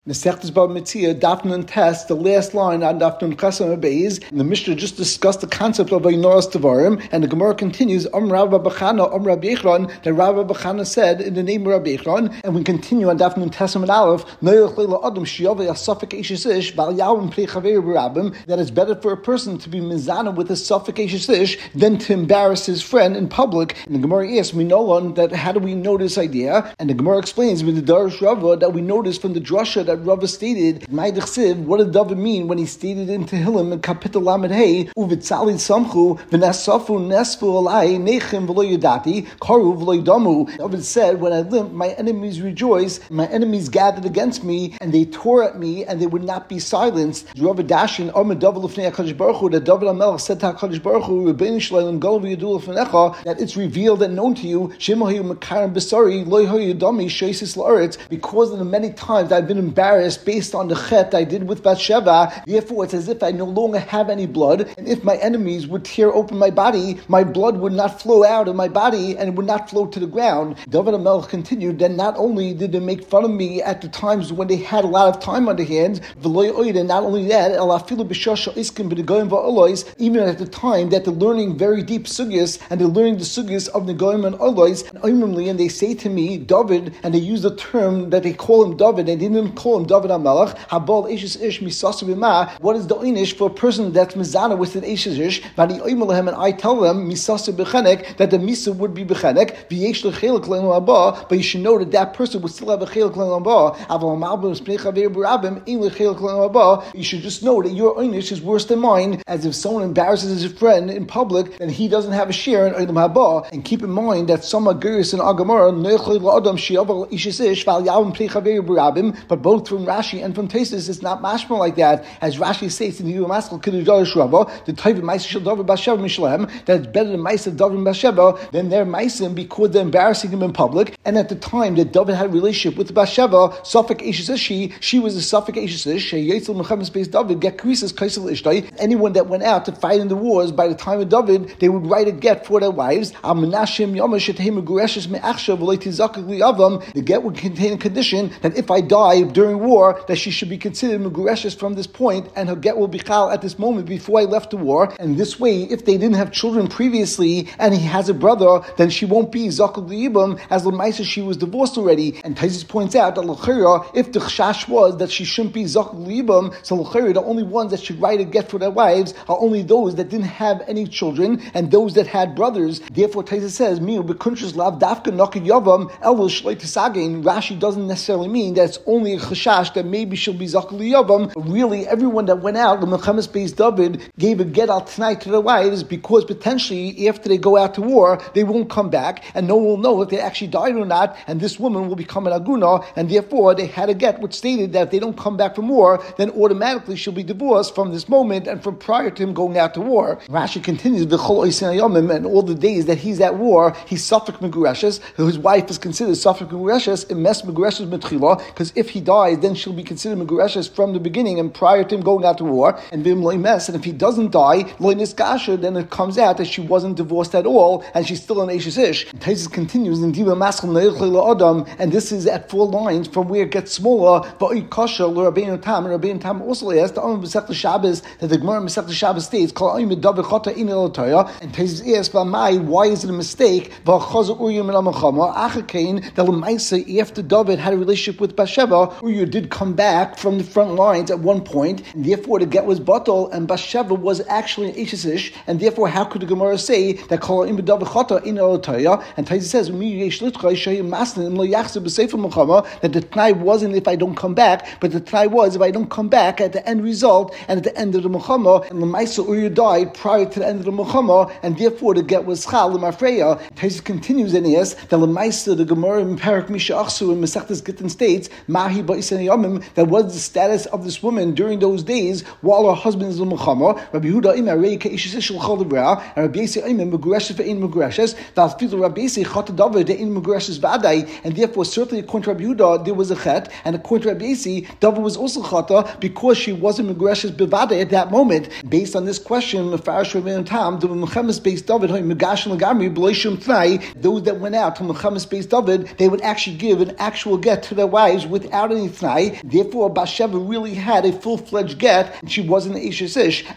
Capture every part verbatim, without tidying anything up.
Nesechtes Bava Metzia, Daf Nun Tes, the last line on Daf Nun Chesam Beis. The Mishnah just discussed the concept of Einoras Devarim, and the Gemara continues, Om Rabba Bachana, Om Rabbi Yechron, that Rabba Bachana said in the name of Rabbi Yechron, and we continue on Daf Nun Tes and Aleph, Noyach Leila Adam Shiyavei Asafik Eishes Ish, Bal Yavim Pnei Chaver B'Rabim, that it's better for a person to be mizana with a Safik Eishes Ish than to embarrass his friend in public. And the Gemara asks, we know that how do we know this idea? And the Gemara explains with the Darish Rava that we notice from the drasha that Rava stated, what did David mean when he stated in Tehillim in Kapitel Lamed Hey, Uvitzali Samchu, V'nasafu Nesfu Alai, Nechem V'lo Yadati, Karu V'lo Ydamu. David said, when I limped, my enemies rejoiced, my enemies gathered against me, and they tore at me, and they would not be silenced. Rava Dashin, Omer David L'fnei HaKadosh Baruch Hu, that David HaMelech said to HaKadosh Baruch Hu, Rebbeinu Shleim Gol V'yadu L'fnecha, that it's revealed and known to you, Shemahu Mekarim B'sari, Lo Yadami, Sheisis La'aretz, because of the many times I've been embarrassed based on the chet I did with Bathsheba. Therefore, it's as if I no longer have any blood, and if my enemies would tear open my body, my blood would not flow out of my body and it would not flow to the ground. David HaMelech continued, then not only did they make fun of me at the times when they had a lot of time on their hands, and not only that, even at the time that they're learning very deep sugyas, and they're learning the sugyas of the Goyim and Olois, and they say to me, David, and they use the term that they call him David, and they didn't call him David HaMelech. Habal Eishes Ish Misasu B'ma. What is the Einish for a person that's Mizana with an Eishes Ish? V'ani Oimelahem, and I tell them Misasu B'chenek, that the Misa would be B'chenek. V'yesh L'chelik L'Elam Haba, but you should know that that person would still have a Chelik L'Elam Haba. Aval Malbim Spnei Chaver B'Rabim Ein L'chelik L'Elam Haba. You should just know that your Einish is worse than mine. As if someone embarrasses his friend in public, then he doesn't have a share in Olam Haba. And keep in mind that some Agiris and Agamara Neichel L'Adam Shiaval Eishes Ish Val Yavim Pnei Chaver B'Rabim, but both from Rashi and from Taisus, it's not mashma like that. As Rashi states in the Yom Maskal Kiddush Rabba, the type of Maisa Shel David Basheva Mishlem, that it's better than Maisa David Basheva than their Maisim because they're embarrassing him in public. And at the time that David had a relationship with Basheva, Safik Eishes Ishi, she was a Safik Eishes Ish, Yetzel Mechamis Beis David, get Krisis Kaisel Ishtai. Anyone that went out to fight in the wars by the time of David, they would write a get for their wives. The get would contain a condition that if I die during war, that she should be considered Megureshes from this point, and her get will be chal at this moment before I left the war. And this way, if they didn't have children previously, and he has a brother, then she won't be Zakul Yibam, as Lamaisa she was divorced already. And Taisus points out that L'chira, if the chash was that she shouldn't be Zakul Yibam, so L'chira, the only ones that should write a get for their wives are only those that didn't have any children, and those that had brothers. Therefore, Taisus says, Miu Bekunshas Lav Dafka Nokid Yavam, Elul Shleit Tisagain. Rashi doesn't necessarily mean that it's only a chashash that maybe she'll be Zakul Yavam. Really, everyone that went out, the Mechamis Beis David gave a get out tonight to their wives because potentially after they go out to war, they won't come back, and no one will know if they actually died or not, and this woman will become an aguna, and therefore they had a get which stated that if they don't come back from war, then automatically she'll be divorced from this moment and from prior to him going out to war. Rashi continues, and all the days that he's at war, he's Safik Megureshes, his wife is considered Safik Megureshes, and Mes Megureshes Metchila, because if he dies, then she'll be considered Megureshes from the beginning and prior to him going out to war, and Vim Loy Mes, and if he doesn't die, Loy Niskasha, then it comes out that she wasn't divorced at all, and she's still an Eishes Ish. Taisus continues in Diva Maskal Ne'echel Adam, and this is at four lines from where it gets smaller, Va'i Kasha, L'Rabbeinu Tam, and Rabbeinu Tam also asked, the Omer B'Sech Shabbos, that the Gemara B'Sech Shabbos states, Kol Omer David Chata In El Torah, and Taisus asked, V'amai, why is it a mistake? V'achaza Uryim El Amachama, Achakain, that L'maisa, after David had a relationship with Bathsheba, Uriah did come back from the front lines at one point, and therefore the get was batal, and Bathsheba was actually an Eishes Ish, and therefore how could the Gemara say that Kol Im B'David Chata In El Torah? And Taisus says, that the T'nai wasn't if I don't come back, but the T'nai was if I don't come back at the end result and at the end of the Muhammad, and L'maisa Uriah died prior to the end of the Muhammad, and therefore the get was Chal L'Mafreya. Taisus continues and he asks that L'maisa, the Gemara in Parak Misha Achsu in Masechtas Gittin states, Mahi Ba'isen Yamim, that was the status of this woman during those days while her husband is in Muhammad. Rabbi Yehuda Imar Reika Ishes Ishel Chol Devra, and Rabbi Yisrael Imar Megureshes Ve'in Megureshes, Valfilu Rabbi Yisrael Chata David De'in Megureshes V'adai, and therefore certainly according to Rabbi Yehuda there was a chet, and according to Rabbi Yisrael, David was also Chata because she wasn't Megureshes B'vadai at that moment. Based on this question, Mefarish Rabbeinu Tam, the Mechamis Beis David Hoy Megashin Lagamri B'Loishim T'nai, those that went out to Mechamis Beis David, they would actually give an actual get to their wives without any Tznai. Therefore, Bathsheba really had a full-fledged get, and she wasn't Eishes Ish.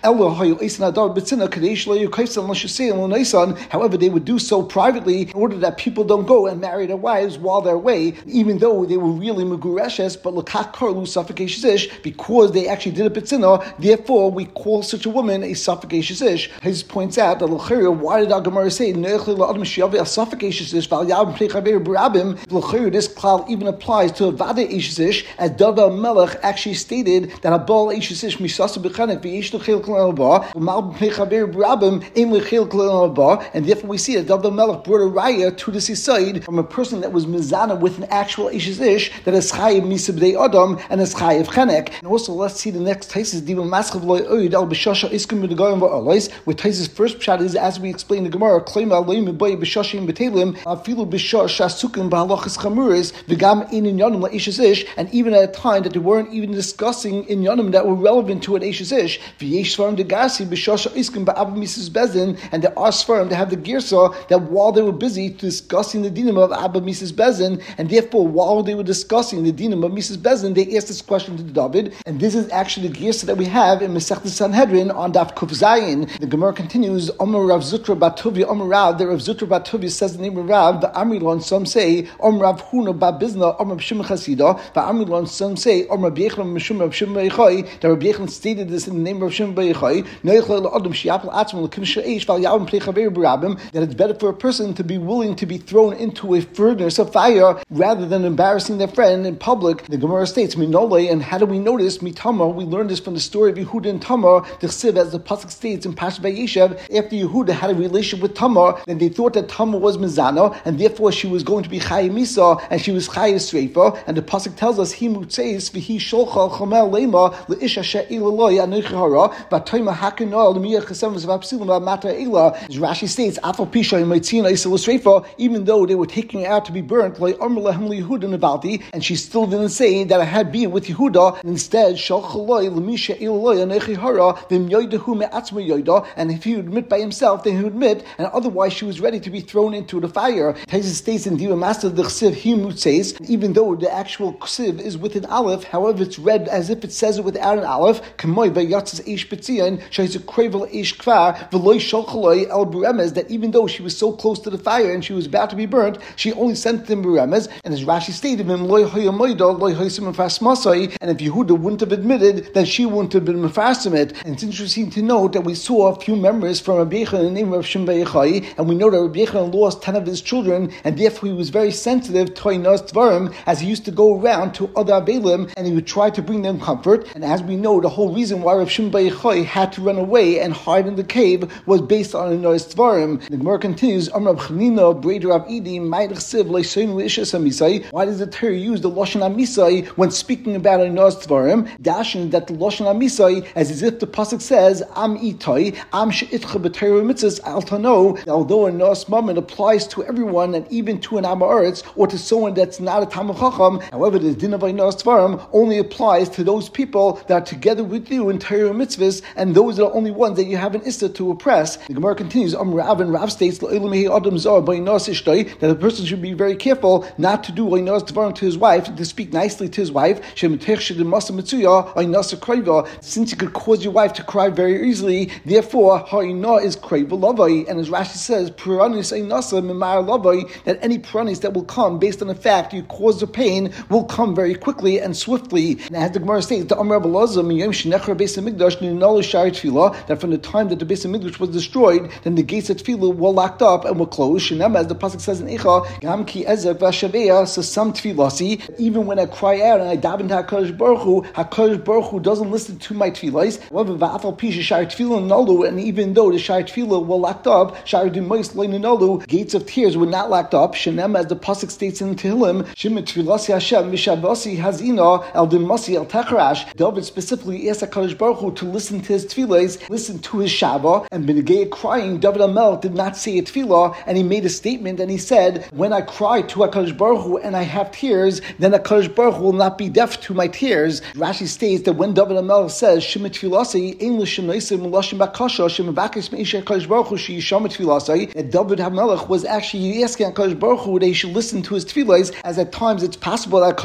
However, they would do so privately in order that people don't go and marry their wives while they're away, even though they were really Megureshes, but Lakach Karlu Safek Eishes Ish, because they actually did a Betzina. Therefore, we call such a woman a Safek Eishes Ish. He points out that why did our Gemara say this klal even applies to a Vada Eishes Ish, as David Melech actually stated that a Baal Eishes Ish misasa b'chanek v'yesh l'chil k'lan haba u'mal b'pnei chaver b'rabim ein l'chil k'lan haba, and therefore we see that David Melech brought a raya to this side from a person that was mizana with an actual Eishes Ish that is chayiv misa b'dei adam and is chayiv chenek. And also let's see the next Taisus diva maschav loy oid al b'shasha iskim b'degarim v'alais, where Taisus' first pshat is, as we explained in the Gemara, claim aloyim b'boy b'shashim b'telim afilu b'shash asukim b'halachas chamuris v'gam in inyanim la'ishes ish, and even at a time that they weren't even discussing inyanim that were relevant to an Eishes Ish. V'yesh svarim degasi b'shasha iskim ba'av misas bezin, and there are svarim that have the girsa that while they were busy discussing the dinim of Abba misas bezin, and therefore while they were discussing the dinim of misas bezin, they asked this question to David, and this is actually the girsa that we have in Masechtas Sanhedrin on Daf Kuf Zayin. The Gemara continues, Omer Rav Zutra Batuvia, Omer Rav, the Rav Zutra Batuvia says the name of Rav, the Amrilon, some say, Omer Rav Huna Babizna, Omer Rav Shimon Chasida, the Amrilon, some say, Omer Rav Yechon Mishum Rav Shimon Beichai, that Rav Yechon stated this in the name of Rav Shimon Beichai, that it's better for a person to be willing to be thrown into a furnace of fire rather than embarrassing their friend in public. The Gemara states, Minole, and how do we notice? Mitamar, we learned this from the story of Yehuda and Tamar, the Chsiv, as the Pasuk states in Pash Vayeshev, after Yehuda had a relationship with Tamar, then they thought that Tamar was Mizana, and therefore she was going to be Chayim Misa, and she was Chayim Sreifa, and the Pasuk tells us, He mutzeis v'hi sholcha chomel lema le'isha she'ilaloy anuchara v'atoyma hakinol l'miyah chesem v'apsilim v'amata ila. As Rashi states, Afal Pisha and Maitzina Isel Sreifa, even though they were taking her out to be burnt, like Amr Lehem Yehuda Nabalti, and she still didn't say that I had been with Yehuda. Instead, Shalchaloi l'misha ilaloy anechihara v'myoidahu me'atzma yoida, and if he would admit by himself, then he would admit, and otherwise she was ready to be thrown into the fire. Taisus states in Diva Master the Chsiv Himut says, even though the actual Chsiv is with an aleph, however it's read as if it says it without an aleph, Kamoy vayatzes eish betzion, she's a krevel eish kvar v'loy shalchaloi el buremes, that even though she was so close to the fire and she was about to be burnt, she only sent them buremes. And as Rashi stated, and if Yehuda wouldn't have admitted, then she wouldn't have been mefarsim it. And it's interesting to note that we saw a few members from Rabbi Yechon in the name of Shimon Beichai, and we know that Rabbi Yechon lost ten of his children, and therefore he was very sensitive to Inas Dvarim, as he used to go around to other Abelim, and he would try to bring them comfort. And as we know, the whole reason why Rabbi Shimon Beichai had to run away and hide in the cave was based on Inas Dvarim. The Gemara continues, Amar Rav Chanina, Breder Rav Idi, Ma'id Chsiv, Leishayin Leishas Hamisai. Why does the Torah use the Lashon HaMisai when speaking about Inas Dvarim? Dashing that the Lashon HaMisai, as if the pasuk says, Am Itoi, Am She'itcha B'Torah Mitzvahs Al Tano, although a Nas Mammon applies to everyone and even to an Amaretz or to someone that's not a Talmid Chacham, however, the Din of Inas Dvarim only applies to those people that are together with you in Torah Mitzvahs, and those are the only ones that you have an Issa to oppress. The Gemara continues, Am Rav, and Rav states, that a person should be very careful not to do Inas Dvarim to his wife, to speak nicely to his wife, since it could cause your wife to cry very easily, therefore, ha'ina is kreva lavai. And as Rashi says, puranis einasa mimar lavai, that any puranis that will come based on the fact you cause the pain will come very quickly and swiftly. And as the Gemara states, the Amr Rabbi Elazar miyom shenechra beis hamikdash ninal shari tefillah, that from the time that the beis hamikdash was destroyed, then the gates of tefillah were locked up and were closed. Shenema, as the pasuk says in Eicha, gam ki ezek v'ashavea, so some tefillasi, even when I cry out and I daven to HaKadosh Baruch Hu, HaKadosh Baruch Hu doesn't listen to my tefillahs. However, v'afal pisha shari tefillah nalu, and even though the shari tefillah were locked up, shari demois leinalu, gates of tears were not locked up. Shenem, as the pasuk states in Tehillim, Shema tefillasi Hashem mishavasi hazina el demasi el techarash. David specifically asked HaKadosh Baruch Hu to listen to his tefillahs, listen to his shava, and benegay crying, David HaMelech did not say a tefillah, and he made a statement and he said, when I cry to HaKadosh Baruch Hu and I have tears, then HaKadosh Baruch Hu will not be deaf to my tears. Rashi states that when David HaMelech says Shema tefillasi ein l'shenoisim l'lashim bakasha shemavakis meisha HaKadosh Baruch Hu she'yishama tefillasi, that David HaMelech was actually asking HaKadosh Baruch Hu that he should listen to his tefillahs, as at times it's possible that HaKadosh Baruch Hu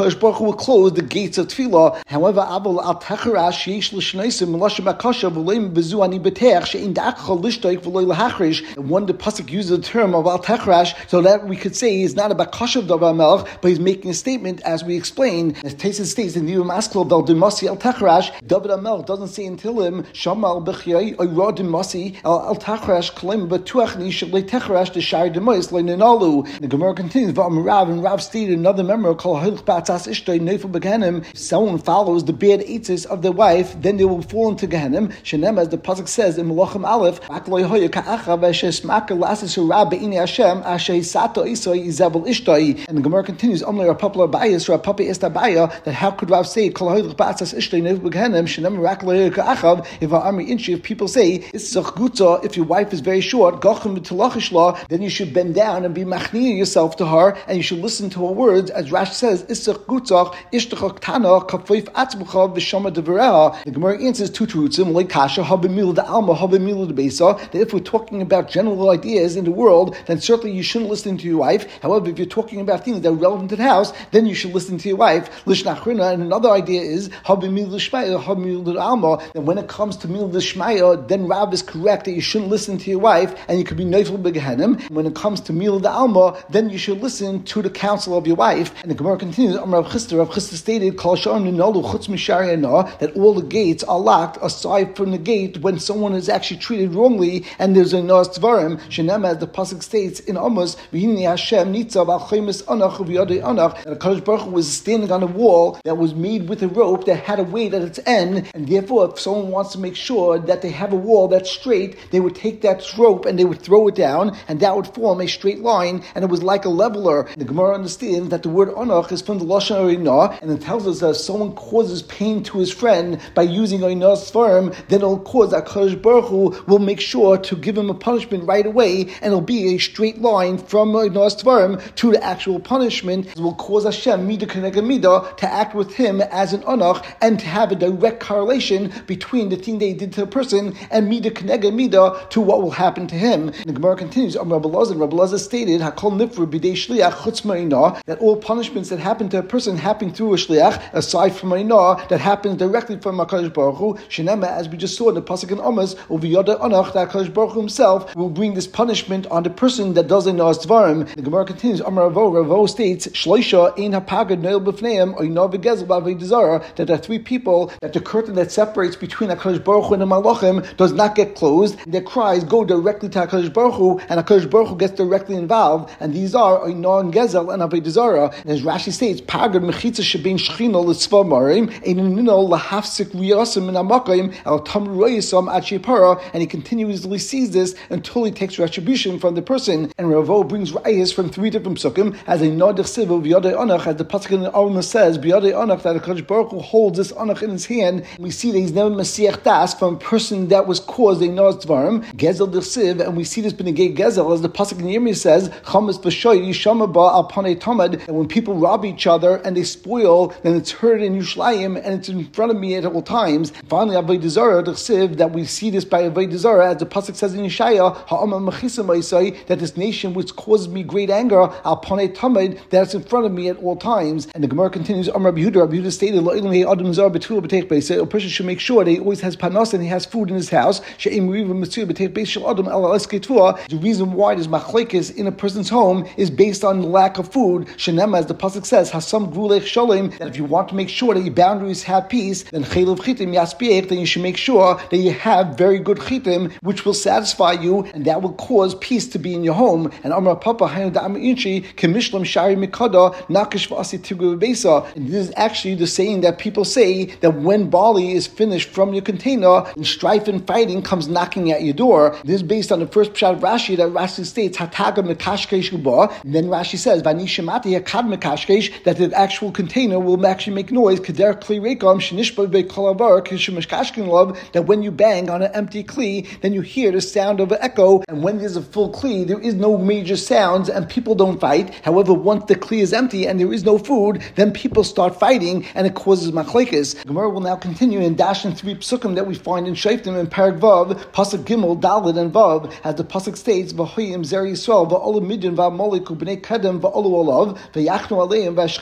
will close the gates of tefillah. However, Aval al Techarash Yesh L'Shneisim Melashim Akasha V'Leim Bezu Ani B'Teach She'in Da'achcha L'Shtoik V'Loi L'Hachrish. When the pasuk uses the term of al Techarash, so that we could say he's not a bakasha of Davar Melech, but he's making a statement, as we explained, as Taisus states in the Maskal Vel Dimasi al Techarash. David Melech doesn't say until him Shamal B'Chyai Oyra Dimasi al Techarash Kalim B'Tuachni Shalei Techarash the Shari Demois Le'Nenalu. The Gemara continues. V'Am Rav and Rav stated another member called Hilch Batzas Ishtay Neifel Begehenim. If someone follows the bad eitzes of their wife, then they will fall into Gehenim. Shenem, as the pasuk says in Melachim Aleph, Akloi Hoya Ka'acha V'Shesmaka Lasis Hurab Be'ini Hashem Asher Sato Isoi Izabel Ishtay. And the Gemara continues. Omle Rav Papa Bayis Rav Papa Istabaya, that how could Rav say Kol Hilch Batzas Ishtay Neifel Begehenim? Shenem Akloi Hoya Ka'acha. If our army inchi, if people say it's Zachgutza, if your wife is very short, Gachim B'Telachishla, then you should bend down and be machniya yourself to her, and you should listen to her words, as Rash says, Isach Gutzach, Ishtachak Tana, Kafif Atzmucha, Vishama Devareha. The Gemara answers two truthsim, like Kasha, Habimil de Alma, Habimil de Besa, that if we're talking about general ideas in the world, then certainly you shouldn't listen to your wife. However, if you're talking about things that are relevant to the house, then you should listen to your wife. Lishnachrina, and another idea is Habimil de Shmaya, Habimil de Alma, and when it comes to Mil de Shmaya, then Rav is correct that you shouldn't listen to your wife, and you could be Neifel Begehenim. When it comes to Mil de Alma, then you should listen to the counsel of your wife. And the Gemara continues, Amar Rav Chisda, Rav Chisda stated, Kol Sha'ar Ninalu Chutz Mishari Anah, that all the gates are locked aside from the gate when someone is actually treated wrongly and there's a Nas Tvarim. Shenem, as the pasuk states in Amos, V'hini Hashem Nitzav Al Chaymis Anach V'yadei Anach, that HaKadosh Baruch Hu was standing on a wall that was made with a rope that had a weight at its end, and therefore if someone wants to make sure that they have a wall that's straight, they would take that rope and they would throw it down, and that would form a straight line, and it was like a leveler. The Gemara understands that the word Anach is from the Lashon Oinah, and it tells us that if someone causes pain to his friend by using Oinah's firm, then it'll cause that HaKadosh Baruch Hu will make sure to give him a punishment right away, and it'll be a straight line from Oinah's firm to the actual punishment. It will cause Hashem Midah Keneged Midah to act with him as an Anach, and to have a direct correlation between the thing they did to a person and Midah Keneged Midah to what will happen to him. And the Gemara continues, Rabbi Elazar, Rabbi Elazar stated, Hakol Nifru B'dei Shliach Chutz Ma'inah, that all punishments that happen to a person happen through a Shliach, aside from Ma'inah, that happens directly from HaKadosh Baruch Hu. Shenema, as we just saw in the pasuk in Amos, Uviyada Anach, that HaKadosh Baruch Hu himself will bring this punishment on the person that does Einah's Dvarim. The Gemara continues, Amar Ravo, Ravo states, Shloisha Ein HaPagad Noel B'fneim Oinah V'gezel B'Avodah Zarah, that there are three people that the curtain that separates between HaKadosh Baruch Hu and the Malachim does not get closed, and their cries go directly to HaKadosh Baruch Hu, and HaKadosh Baruch Hu gets directly involved, and these are Oinah and Gezel and Avodah Zarah. And as Rashi states, Pagad Mechitza Shebein Shechino L'Tzva Marim Einino Lahafsik Riyasim in Amakim El Tamru Royisam Ad Shepara, and he continuously sees this until he takes retribution from the person. And Ravo brings rayas from three different psukim as a Nodich Sivu B'Yadei Anach, as the pasuk in the Alma says, B'Yadei Anach, that HaKadosh Baruch Hu holds this Anach in his hand. We see that he's never Masiach Das from a person that was caused a Noz Dvarim, Gezel D'Siv, and we see this B'Negei Gezel, as the pasuk in Yirmiyah says, Chametz B'Shoy Yishama Ba Al Panei Tamad, and when people rob each other and they spoil, then it's heard in Yerushalayim and it's in front of me at all times. Finally, Avodah Zarah D'Siv, that we see this by Avodah Zarah, as the pasuk says in Yeshaya, Ha'ama Mechisa Ma'isai, that this nation which causes me great anger, Al Panei Tamad, that it's in front of me at all times. And the Gemara continues, Amar Rabbi Yehuda, Rabbi Yehuda stated, Lo'ilim Hei Adam Zar B'Tulah B'Teich Beis, a person should make sure that he always has panos and he has food in his house. She'im Riva Mitzvah B'Teich Beis Shel Adam El Aleske Tvua. The reason why there's machlekes in a person's home is based on the lack of food. Shenem, as the pasuk says, Hasam Grulech Shalom, that if you want to make sure that your boundaries have peace, then Chaylev Chitim Yaspiech, then you should make sure that you have very good chitim, which will satisfy you, and that will cause peace to be in your home. And Amar Papa Hayim Da'am Inchi Kemishlam Shari Mikada Nakish V'Asi Tigu Besa. And this is actually the saying that people say that when barley is finished from your container, and strife and fighting comes knocking at your door. This is based on the first pshat of Rashi, that Rashi states Hataga Mekashkesh Uba. Then Rashi says Vani Shemati Hakad Mekashkesh, that the actual container will actually make noise. Kader Kli Rekam Shinishba Bekolavar Kishimashkashkin Love, that when you bang on an empty kli, then you hear the sound of an echo. And when there's a full kli, there is no major sounds and people don't fight. However, once the kli is empty and there is no food, then people start fighting and it causes machlekes. Gemara will now continue in dash and three psukim that we find in Shoftim in Perek Vav, Pasuk Gimel, Dalet, and Vav, as the pasuk states, V'hoyim Zer Yisrael, V'olu Midyan, V'amoliku, B'nei Kedem, V'olu Olav, V'yachnu Aleim, V'ashchisu Es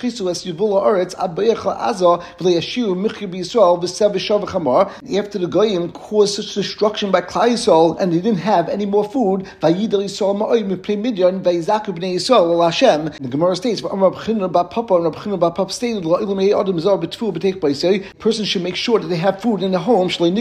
After the Goyim caused such destruction by Klal Yisrael and they didn't have any more food, the Gemara states, person should make sure that they have food in the home. And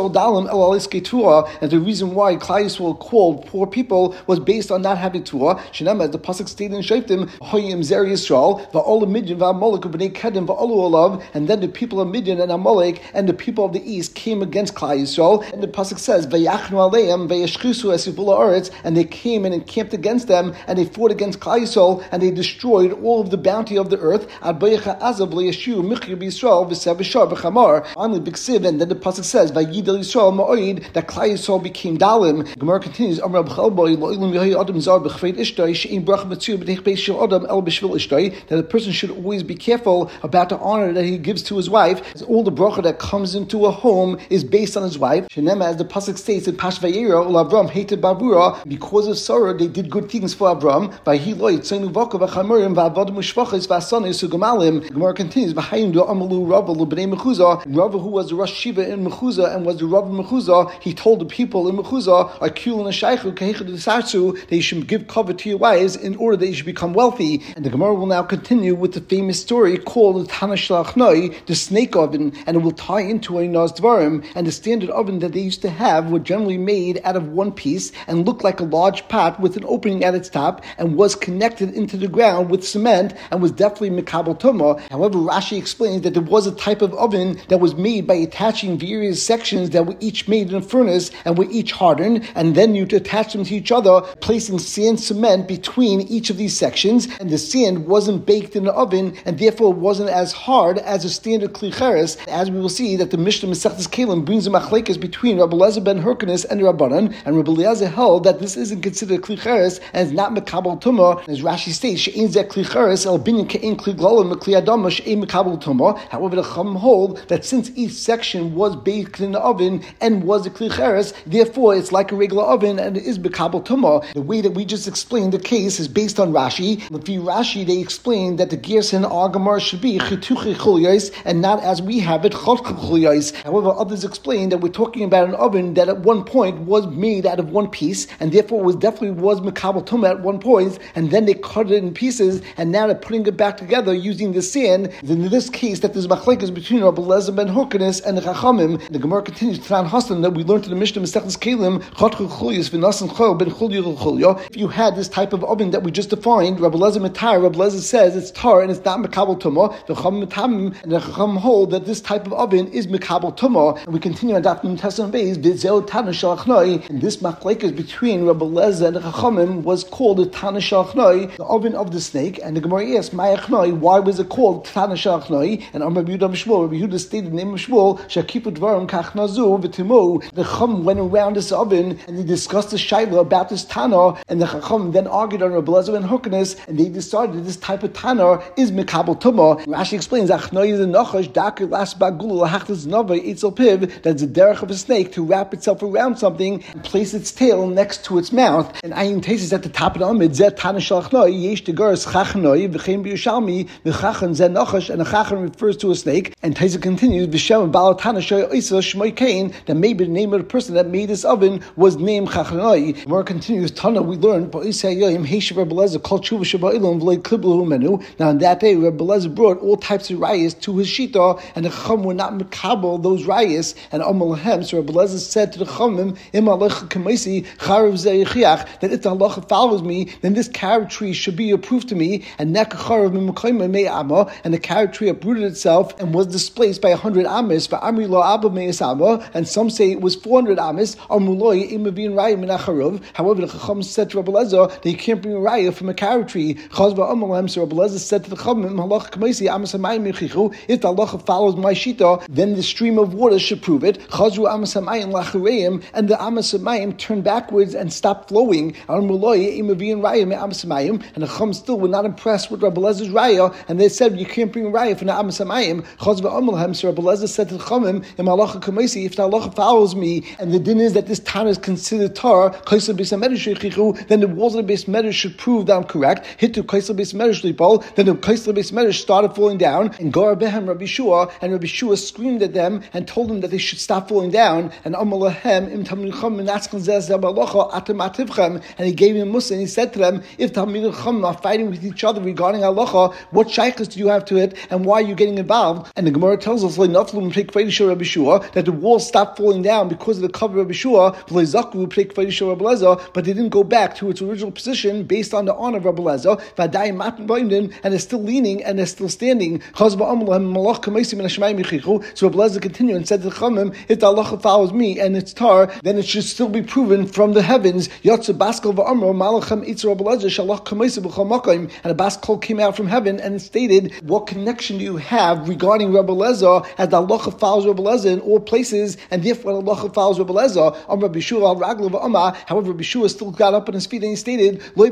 the reason why Klal Yisrael called poor people was based on not having Torah. Shenema, as the pasuk stated in Shoftim, Hoyim Zer Yisrael, va'ol Midian va'amalek u'bnei Kedem va'olu olav, and then the people of Midian and Amalek and the people of the east came against Klal Yisrael, and the pasuk says, vayachnu aleim vayashchisu esivula aretz, and they came and encamped against them, and they fought against Klal Yisrael, and they destroyed all of the bounty of the earth. Ad bayecha azav le'yashu michir b'Yisrael v'sev v'shar v'chamar. Only b'ksiv, and then the pasuk says, vayidel Yisrael ma'oid, that Klal Yisrael became dalim. Gemara continues, Amar b'chalboy lo'ilim yahay adam zar b'chveit ishtay she'im brach mitzur b'teich beis shel adam el b'shvil ishtay, that a person should always be careful about the honor that he gives to his wife, as all the bracha that comes into a home is based on his wife. Shenema, as the pasuk states in Pash Vayera, ul Avram hated Bavura, because of Sarah they did good things for Avram. Vayhi tzenu v'akav v'chamurim v'avad mushvachis v'asanis u'gamalim. Gemara continues, v'hayim do amalu Rava l'bnei Mechuzah. Rava, who was the Rosh Shiva in Mechuzah and was the Rav of Mechuzah, he told the people in Mechuzah, akul and ashaychu keichad d'sartzu, that you should give cover to your wives in order that you should become wealthy. And the Gemara will now continue with the famous story called the Tana Shalachnoi, the snake oven, and it will tie into a Nas Dvarim. And the standard oven that they used to have were generally made out of one piece and looked like a large pot with an opening at its top and was connected into the ground with cement and was definitely Mikabel Tumah. However, Rashi explains that there was a type of oven that was made by attaching various sections that were each made in a furnace and were each hardened, and then you attach them to each other, placing sand cement between each of these sections, and the sand wasn't baked in the oven and therefore wasn't as hard as a standard Kli Cheres. As we will see that the Mishnah Masechtas Kelim brings a machlekes between Rabbi Eliezer ben Hyrcanus and the Rabbanan, and Rabbi Eliezer held that this isn't considered Kli Cheres and is not Mekabel Tumah. As Rashi states, she'ein zeh Kli Cheres el binyan ke'ein Kli Glolim Kli Adama she'ein Mekabel Tumah. However, the Chum hold that since each section was baked in the oven and was a Kli Cheres, therefore it's like a regular oven and it is Mekabel Tumah. The way that we just explained the case is based on Rashi. If you Rashi, they explain that the Gerson Argamar should be Chituchi Chulyos and not as we have it Chotchi Chulyos. However, others explain that we're talking about an oven that at one point was made out of one piece and therefore was definitely was Mekabel Tumah at one point, and then they cut it in pieces and now they're putting it back together using the sand. Then in this case, that there's machlekes between Rabbi Eliezer ben Hyrcanus and the Chachamim. The Gemara continues to Tan Hasan that we learned in the Mishnah Masechtas Kelim Chotchi Chulyos v'nasan Chol ben Chulyo l'Chulyo. If you had this type of oven that we just defined, Rabbi Eliezer Matar, Rabbi Eliezer says it's tar and it's not Mekabel Tumah. The Chacham Matam and the Chacham hold that this type of oven is Mekabel Tumah. And we continue on Daf Nun Tesam Beis V'zeu Tana Shalachnoi, and this machlekes between Rabbi Eliezer and the Chachamim was called the Tana Shalachnoi, the oven of the snake. And the Gemara asks, Ma'achnoi, why was it called Tana Shalachnoi? And Amar Yehuda Mishmul, Rabbi Yehuda stated the name of Shmuel, Shakipu Dvarim Kachnazu V'Timu. The Chacham went around this oven and they discussed the shaila about this Tana, and the Chacham then argued on Rabbi Eliezer and Hyrcanus, and they decided this type of Tana is Mekabel Tumah. Rashi explains, Achnoi is a nachash dakar las bagul lahachtas nava itzel piv, that's the derech of a snake to wrap itself around something and place its tail next to its mouth. And Ayin Tesis at the top of the Amid, Zeh Tana Shalachnoi, Yesh Degaris Chachnoi, V'chein B'Yushalmi, V'chachan Zeh nachash, and a chachan refers to a snake. And Tesis continues, V'shem Baal Tana Shoy Oisa Shmoi Kain, that maybe the name of the person that made this oven was named Chachnoi. More continues, Tana, we learned, now on that day, Rabbi Eliezer brought all types of rayas to his shita, and the Chacham were not mekabel those rayas. And Amalhem, so Rabbi Eliezer said to the Chachamim, Im halacha k'maisi charav zeh yichiach, that if the halacha follows me, then this carob tree should be approved to me. And nek charav mimukayim me'ama, and the carob tree uprooted itself and was displaced by a hundred amis. For Amri lo abba me'esama, and some say it was four hundred amis. Amuloi imavin raya minacharav. However, the Chacham said to Rabbi Eliezer that you can't bring a raya from a carob tree. Chazva Amalhem, so Rabbi Eliezer said to the Chachamim, halacha k'maisi amas hamayim yichichu. If the halacha follows my shita, then the stream of water should prove it. Chazru amas hamayim lachareim, and the amas hamayim turned backwards and stopped flowing. Amuloi imavin raya me'amas hamayim, and the Chacham still were not impressed with Rabbi Eliezer raya, and they said you can't bring a raya from the amas hamayim. Chazva Amalhem, so Rabbi Eliezer said to the Chachamim, im halacha k'maisi, if the halacha follows me, and the din is that this Tana is considered tar, then the walls of the base medrash should prove that I'm correct. Hit to kaisel base medrash lipol, then the kaisel of the Beis Medrash started falling down, and Gar Behem Rabbi Shua, and Rabbi Shua screamed at them and told them that they should stop falling down. And Amalahem im Talmidcham Menatzchen Zeh Zabalocha Atem Ativchem, and he gave him Musa, and he said to them, if Talmidcham are fighting with each other regarding halacha, what shaykhs do you have to it, and why are you getting involved? And the Gemara tells us that the walls stopped falling down because of the cover of Rabbi Shua, but they didn't go back to its original position based on the honor of Rabbi Lezer, and they're still leaning and they're still standing. So Rabbi Lezer continued and said to the Chamim, if the halacha follows me and it's tar, then it should still be proven from the heavens. And the Baskol came out from heaven and stated, what connection do you have regarding Rabbi Lezer, as the halacha follows Rabbi Lezer in all places, and therefore the halacha follows Rabbi Lezer. However, Rabbi Shua still got up on his feet and he stated, the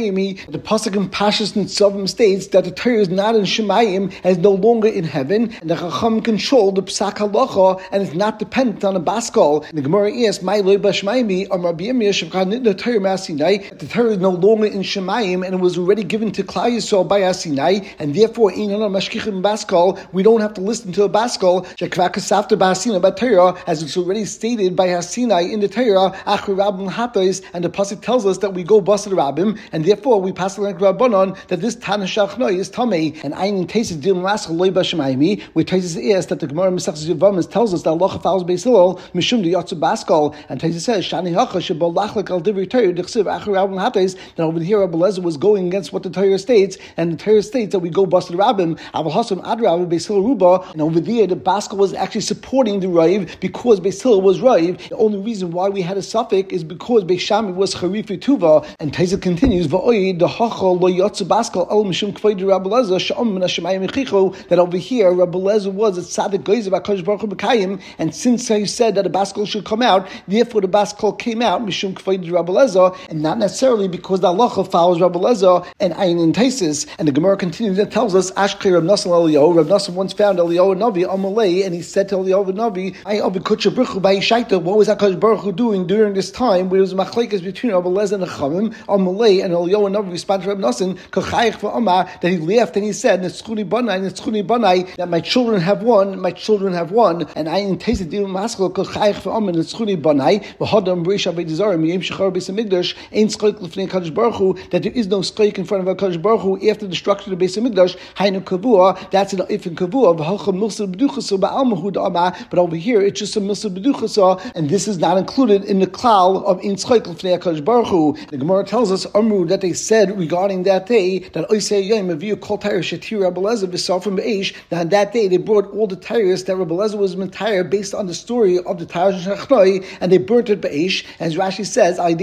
pasuk in Pashas Nitzavim states that the Torah is not in Shemayim and is no longer in heaven, and the Chacham control the Psak halacha and is not dependent on a Baskol. And the Gemara asks, "My loy b'Shemayim or Rabbi Yirmiyah shevkan the Torah ma'asinai." The Torah is no longer in Shemayim and it was already given to Klal Yisrael by Asinai, and therefore in a mashkichim Baskol we don't have to listen to a Baskol shekvakasafta ba'asina b'Torah, as it's already stated by Asinai in the Torah. Achri Rabbim hatos, and the pasuk tells us that we go based Rabbim, and therefore we pass like Rabbanon that this Tana Shachnoi is Tamei. And Ayin Teisus Dim Laschal Loy b'Shemayim, where Teisus asks that the Gemara Mesechus Yevamos tells us that Allah follows Beis Hillel Mishum the Yotzu Baskol, and Teisus says Shani Hacha Shebolachlek Al Divri Torah Dichsiv Achri Rabbim hatos. That over here Rabbi Lezer was going against what the Torah states, and the Torah states that we go based Rabbim. Aval Hasan Adrab Beis Hillel Ruba, and over there the Baskol was actually supporting the Raiv because Beis Hillel was Raiv. The only reason why we had a suffix is because Beis Shammai was Charifi Tuva. And Taisa continues, V'oi the Hachal lo Yotzu Baskol El Mishum K'vaydi Rabbi Lezer Sha'om Min HaShemayim Yechichu, that over here Rabbi Lezer was a tzaddik goyzer b'Hakadosh Baruch Hu b'Kayim, and since he said that the Baskol should come out, therefore the Baskol came out Mishum K'vaydi Rabbi Lezer, and not necessarily because the halacha follows Rabbi Lezer and Ayin in Taisis. And the Gemara continues and tells us, Ashkei Rab Nassim Eliyahu, Rab Nassim once found Eliyahu Navi Amalei, and he said to Eliyahu Navi, I Abi Kutsha Baruch Ba'ishaita, what was HaKadosh Baruch Hu doing during this time where there was machlekes between Rabbi Lezer and the Chamim? Amalei, and Eliyahu Navi responded to Rab Nassim, Kachayich v'Amar, that he laughed and he said, Netzchuni Banai, Netzchuni Banai, that my children have won, my children have won. And I tasted the maskal Kachayich v'Amar, Netzchuni Banai, v'Hadam B'Reish Aveidizarim, Yem Shechar Beis Hamikdash, Ein Skoik L'fnei HaKadosh Baruch Hu, that there is no skoik in front of HaKadosh Baruch Hu after the destruction of the Beis Hamikdash. Hainu Kavua, that's an if in Kavua, v'Halcha Milsa B'Duchasa Ba'almahu Da'ama, but over here it's just a Milsa B'Duchasa, and this is not included in the klal of Ein Skoik L'fnei HaKadosh Baruch Hu. The Gemara tells us, Amru, that they said regarding that day, that Oisei Yom Aviyu Kol Tayr Shatir Rabbi Lezer V'Safrim Be'esh, that on that day they brought all the tires that Rabbi Lezer was mentire based on the story of the Tayr Shachnoi, and they burnt it Be'esh. As Rashi says, that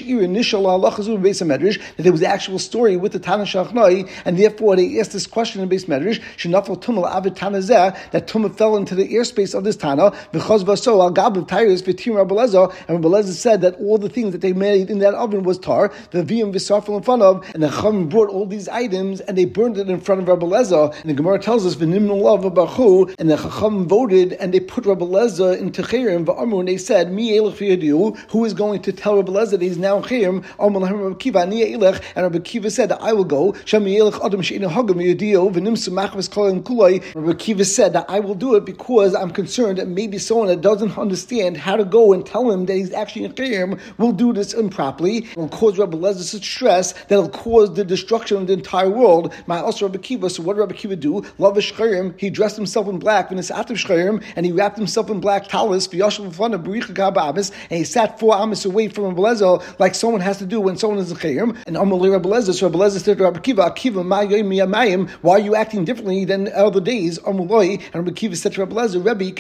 there was the actual story with the Tana Shachnoi, and therefore they asked this question in Beis Medrash, Shenafal Tumah Avid Tanazeh, that Tumah fell into the airspace of this Tana, V'chaz Vaso Al Gab of tires V'Tim Rabbi Lezer, and Rabbi Lezer said that all the things that they made in that oven was tar, the V'im V'Safel in front of, and the Chum brought all these items and they burned it in front of Rabbi Lezer. And the Gemara tells us, V'nimnu Lav V'Bachu, and the Chacham voted and they put Rabbi Lezer into Chayrim V'Amru, and they said, Mi Elech V'Yadiu, who is going to tell Rabbi Lezer that he's now in Chayrim? Amar Lahem Rabbi Kiva, Ani Elech, and Rabbi Kiva said that I will go. Shem Elech Adam She'ina Hagam V'Yadiu, V'nim Samach V'Skol Kulai. Rabbi Kiva said that I will do it because I'm concerned that maybe someone that doesn't understand how to go and tell him that he's actually in Chayrim will do this improperly, will cause Rabbi Lezer such stress that it'll cause the destruction of the entire world. My also Rabbi Kiva. So what did Rabbi Kiva do? Lavish Chayrim. He dressed himself in black, and he wrapped himself in black talis, and he sat four amas away from Rabbi Lezer, like someone has to do when someone is in Chayrim. And Amalei Rabbi Lezer. So Rabbi Lezer said to Rabbi Kiva, Akiva, why are you acting differently than other days? Amalei, and Rabbi Kiva said to Rabbi Lezer, Rabbi,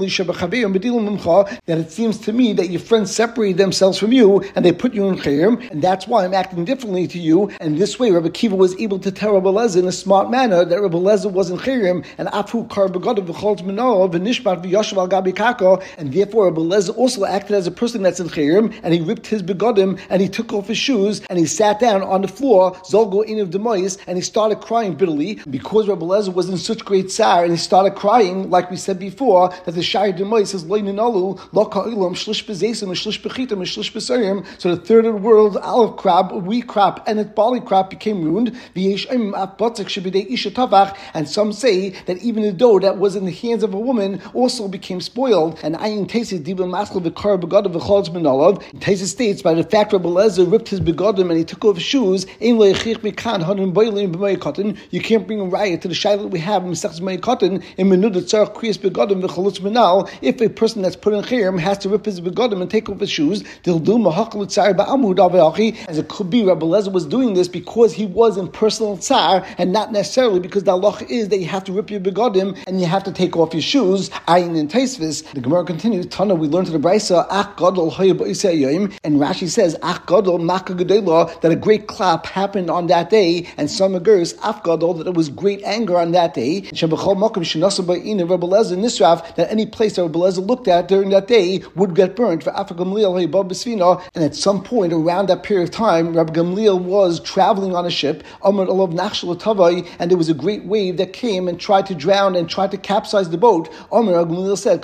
that it seems to me that your friends separated themselves from you and they put you in Chayrim, and that's why I'm acting differently to you. And this way Rabbi Kiva was able to tell Rabbi Lezer in a smart manner that Rabbi Lezer was in Chayrim, and Afu Kar Begadav V'Cholt Menoah V'Nishmat V'Yashav Al Gabi Kako, and therefore Rabbi Lezer also acted as a person that's in Chayrim, and he ripped his begadim and he took off his shoes and he sat down on the floor, Zolgo Ein of Demois, and he started crying bitterly because Rabbi Lezer was in such great tsar, and he started crying like we said before that the Shai Demois says Loininalu Lo Ka'ilam Shlish Bezesim Shlish Bechitim Shlish Besarim. So the third of the world olive crop, wheat crop, and its barley crop became ruined. And batzik shebidei isha tavach, and some say that even the dough that was in the hands of a woman also became spoiled. And ayin tesis dibur maschel v'kar begadim v'cholz benolav. Tesis states by the fact Rabbi Eliezer ripped his begadim and he took off his shoes. Ein lo yechich mikan hanim boilim b'may cotton. You can't bring a riot to the shaila that we have in Mesechus May cotton in menuda tzarich kriyas begadim v'cholutz benal. If a person that's put in chayim has to rip his begadim and take off his shoes, they'll do mahakal tzar ba'amud avachi. As it could be, Rabbi Eliezer was doing this because he was in personal tzar and not necessarily because the halacha is that you have to rip your begadim and you have to take off your shoes. Ayin in Taisvis. The Gemara continues. Tana, we learned to the Brisa ach gadol haya ba'isei yom, and Rashi says ach gadol maka gedela, that a great clap happened on that day, and some agurs af gadol, that it was great anger on that day. Shebachol makom shenasa ba'ina Rabbi Eliezer nisraf, that any place that Rabbi Eliezer looked at during that day would get burnt. For Afar Gamliel haya ba b'sfina, and at some point around that period of time, Rabbi Gamliel was traveling on a ship. Amar alav nachshel tavai, and there was a great wave that came and tried to drown and tried to capsize the boat. Amar Gamliel said,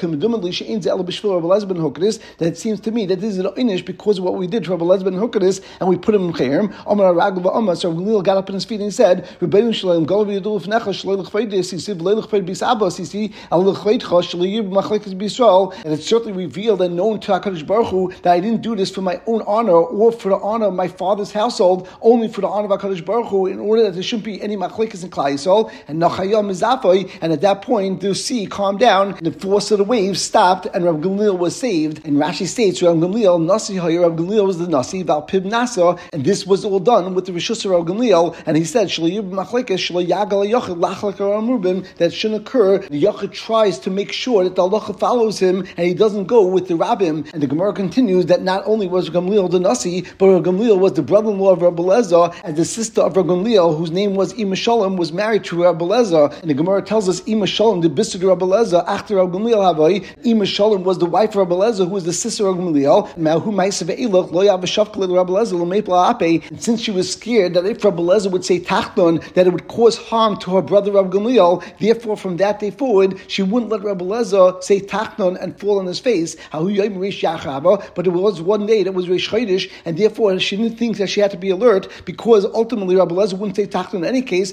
that it seems to me that this is an inish because of what we did to Rabbi Eliezer ben Hukadis, and we put him in chayim. Amar Raglav Amar, so Gamliel got up on his feet and he said, Rebbeinu Shalom, Galavi Yadul Fnecha Shalei L'chvei De'Sisi V'lei L'chvei B'Sabba Sisi Al L'chvei Tcha Shalei Yib Machlekes B'Yisrael, and it's certainly revealed and known to HaKadosh Baruch Hu that I didn't do this for my own honor or for the honor of my father's household, only for the honor of HaKadosh Baruch Hu, in order that there shouldn't be any Machlekes in Klal Yisrael. And Nachayam Mizafoi, and at that point the sea calmed down, and the force of the waves stopped, and Rabbi Gamliel was saved. And Rashi states, Rabbi Gamliel, Nasi Hayir, Rabbi Gamliel was the Nasi, Val Pib Nasa, and this was all done with the Rishus of Rabbi Gamliel, and he said, that shouldn't occur. The Yachid tries to make sure that the halacha follows him, and he doesn't go with the Rabbim. And the Gemara continues that not only was Rabbi Gamliel the Nasi, but Rabbi Gamliel was the brother-in-law of Rabbi Eliezer, and the sister of Rabbi Gamliel, whose name was Ima Shalom, was married to Rabbi Eliezer. And the Gemara tells us Ima Shalom, the Bisud Rabbi Eliezer, after Rabbi Gamliel Havai, Ima Shalom was the wife of Rabbi Eliezer, who was the sister of Gamliel. And since she was scared that if Rabbi Eliezer would say Tachton, that it would cause harm to her brother Rabbi Gamliel, therefore from that day forward, she wouldn't let Rabbi Eliezer say Tachton and fall on his face. But it was one day that was Reish Chodesh, and therefore she didn't think that she had to be alert, because ultimately Rabbi Eliezer wouldn't say Tachton in any case,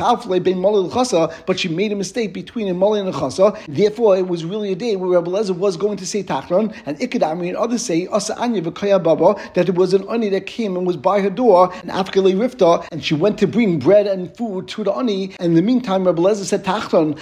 but she made a mistake between a Mali and a Chasa. Therefore, it was really a day where Rabbi Eliezer was going to say Tachton, and Ikadami and others say Asa Anya v'Kaya Baba, that it was an Ani that came and was by her door, and Afkele Rifta, and she went to bring bread and food to the Ani. And in the meantime, Rabbi Eliezer said Tachton,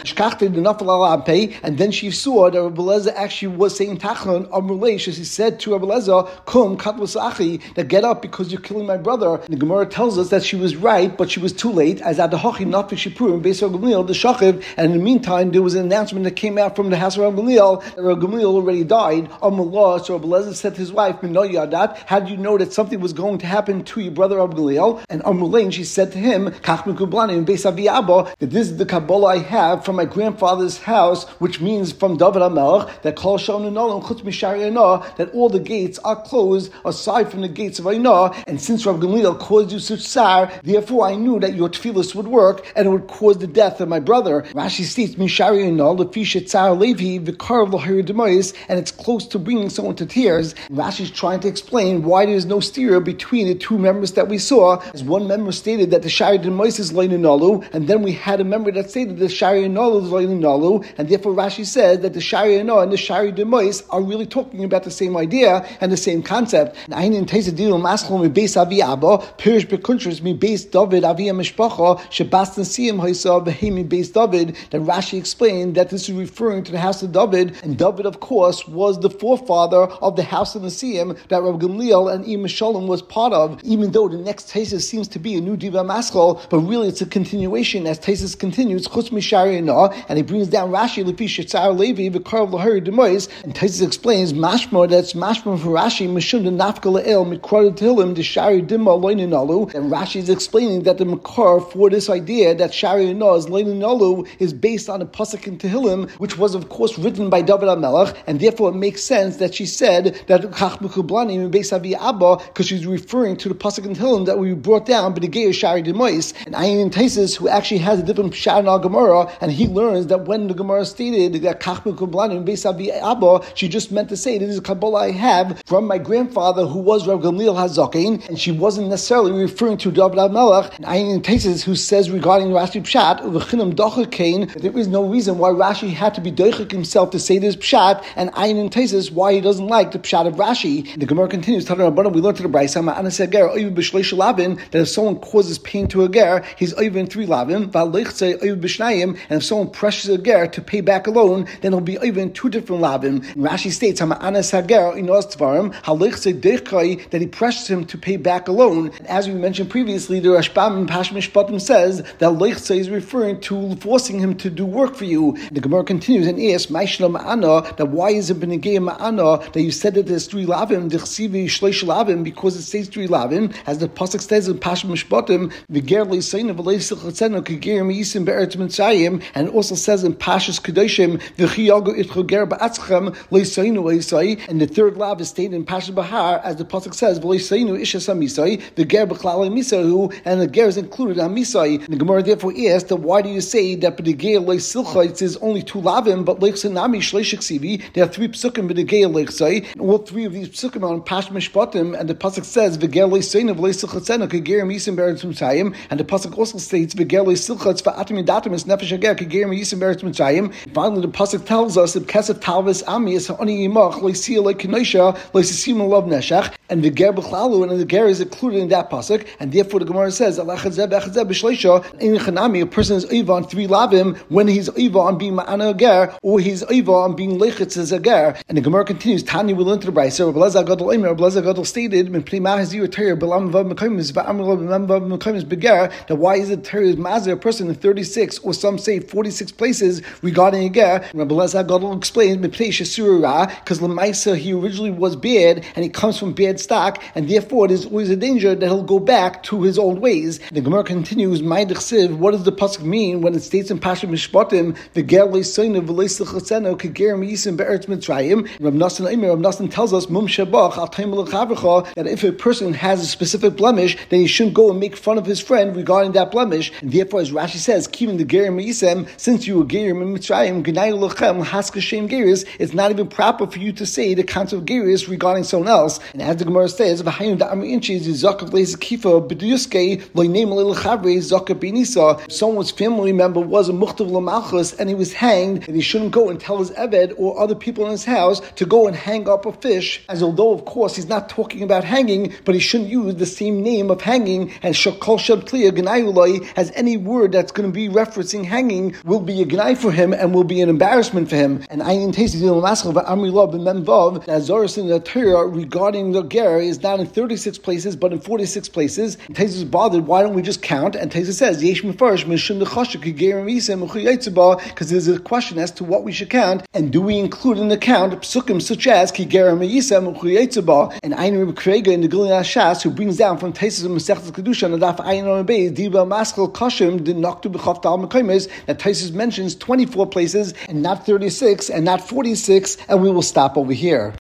and then she saw that Rabbi Eliezer actually was saying Tachton. Amrulay, she said to Rabbi Eliezer, Kum Katlas Achi, that get up because you're killing my brother. And the Gemara tells us that she was right, but she was too late, as at the Hachi Nafik Shipur and Beis Gamliel the Shachiv. And in the meantime, there was an announcement that came out from the house of Rabbi Gamliel that Rabbi Gamliel already died. Amrullah, so Rabbi Eliezer said to his wife, Yadat, how did you know that something was going to happen to your brother Rabbi Gamliel? And Amrulain, she said to him, Kach Mikublani in Beis Avi Abba, that this is the Kabbalah I have from my grandfather's house, which means from David HaMelech, that Kol Shalom Nolam Chutz Mishari Ainah, that all the gates are closed aside from the gates of Ainah. And since Rabbi Gamliel caused you such sar, therefore I knew that your tefillos would work and it would cause the death of my brother. Rashi states, Mishari Ainah, Lefisha Tzar Levi, Vikar Lahir Demois, and it's close to bringing someone to tears. Rashi's trying to explain why there's no steer between the two members that we saw. As one member stated that the Shari Demois is Leinu Nalu, and then we had a member that stated the Shari Nalu is Leinu Nalu, and therefore Rashi said that the Shari Ainah and the Shari Demois are really talking about the same idea and the same concept. Ainin Teisadil Maschol mi Beis Avi Abba, Pirish Bekuntris mi Beis David Avi Mishpacha, Shabastan Siyam Haisa Behemi Beis David. That Rashi explained that this is referring to the house of David, and David, of course, was the forefather of the house of the Siyam that Rabbi Gamliel and Ima Shalom was part of. Even though the next Tesis seems to be a new Diva Maschol, but really it's a continuation as Tesis continues. Chutz Mishari Ainah, and he brings down Rashi Lefi Shetzar Levi V'Karav Lahari Demois, and Tesis explains Mashma, that's Mashma for Rashi Mishum the Nafka Le'el Mikrad Tehillim the Shari Dimma Leinu Nalu. And Rashi is explaining that the Makar for this idea that Shari Ainah is Leinu Nalu is based on a pasuk in Tehillim, which was of course written by David HaMelech, and therefore it makes sense that she said that Chach Mekublani in Beis Avi Abba, because she's referring to the pasuk in Tehillim that we brought down by the Geir Shari Demois. And Ayin Taisis, who actually has a different Pshat in our Gemara, and he learns that when the Gemara stated that Chach Mekublani in Beis Avi Abba, she just meant to say this is a Kabbalah I have from my grandfather who was Rav Gamliel HaZaken, and she wasn't necessarily referring to David HaMelech. And Ayin Taisis Taisus, who says regarding Rashi Pshat, Uvechinam Docha Kain, there is no reason why Rashi had to be doichik himself to say this Pshat, and Ayin and Taisus why he doesn't like the Pshat of Rashi. The Gemara continues, we learned to the Braysa, that if someone causes pain to a ger, he's over in three lavim, and if someone pressures a ger to pay back a loan, then he'll be over in two different lavim. And Rashi states, that he pressures him to pay back a loan. And as we mentioned previously, the Rashbam in Pash Mishpatim says that Leichse is referring to forcing him to do work for you. The Gemara continues and asks, that why is it Benegei Ma'ana that you said that there's three lavim, Dechsivi Shleish lavim, because it says three lavim, as the pasuk says in Pash Mishpatim, V'ger Leiseinu V'leisich Letzenu K'ger Me'isim Be'eretz Mitzrayim, and it also says in Pashas Kedoshim, V'chi Yago Itcho Ger Ba'atzchem Leiseinu Leisai, and the third lav is stated in Pashas Bahar, as the pasuk says, V'leiseinu Ishas HaMisai, V'ger B'chlal HaMisahu, and the ger is included on Misai. And the Gemara therefore asks that why do you say that B'degei Leisilcha is only two lavim, but Leichsanami Shleish Ksivi, there are three psukim B'degei Leichsai, and all three of these psukim are on Pash Mishpatim, and the pasuk says, V'ger Leiseinu V'leisilcha Tzenu K'ger Me'isim Be'eretz Mitzrayim, and the pasuk also states, V'ger Leisilcha Tzva'atim Yidatim Es Nefesh Hager K'ger Me'isim Be'eretz Mitzrayim. Finally, the pasuk tells us that Kesef Talvis Ami is Ha'ani Yimach Leisia Le'Kenosha Le'Sisim Lov Neshach, and V'ger B'chlalu, and the ger is included in that pasuk, and therefore the Gemara says, a person is Eiva on three lavim when he's Eiva on being Ma'ana Ger, or he's Eiva on being Lechitz as a Ger. And the Gemara continues, Tani will enter the Brayso, Rabbi Elazar Gadol Eimer, Rabbi Elazar Gadol stated, that why is it Terry Mazir a person in thirty-six, or some say forty-six places regarding a Ger? And Rabbi Elazar Gadol explains, because Lamaisa, he originally was bad, and he comes from bad stock, and therefore there's always a danger that he'll go back to his old ways. The Gemara continues, what does the pasuk mean when it states in Pasha Mishpatim, V'ger Leiseinu V'leisich Letzenu K'ger Me'isim Be'eretz Mitzrayim? Rav Nassan Eimer, Rav Nassan tells us, Mum Shabach Al Taim L'Chavrecha, that if a person has a specific blemish, then he shouldn't go and make fun of his friend regarding that blemish. And therefore, as Rashi says, Kivin the Ger Me'isem, since you were Ger in Mitzrayim, G'nai L'Chem Haska Shem Geris, it's not even proper for you to say the concept of Geris regarding someone else. And as the Gemara says, V'hayim Da'amri Inches Yizakav Le'Zekifa B'Duyuskei someone's family member was a muhtav l'malchus and he was hanged, and he shouldn't go and tell his eved or other people in his house to go and hang up a fish, as although of course he's not talking about hanging, but he shouldn't use the same name of hanging, and shakol shab kliya gnayulai has any word that's going to be referencing hanging will be a gnay for him and will be an embarrassment for him. And ayin tesi l'maschal v'amri lo b'memvav, that Zoras in the Torah regarding the ger is not in thirty-six places but in forty-six places. Tesi is bothered, why don't we just count? And Taisa says, because there's a question as to what we should count, and do we include in the count psukim such as Kigera Meisem and Ayin Reb Krega in the Gilin Ashas, who brings down from Taisus and Masechtas Kedusha and Adaf Ayin on Beis Diba Maskal Kashim the Noktu B'Chavtal Mekaymes, that Taisus mentions twenty-four places and not thirty-six and not forty-six, and we will stop over here.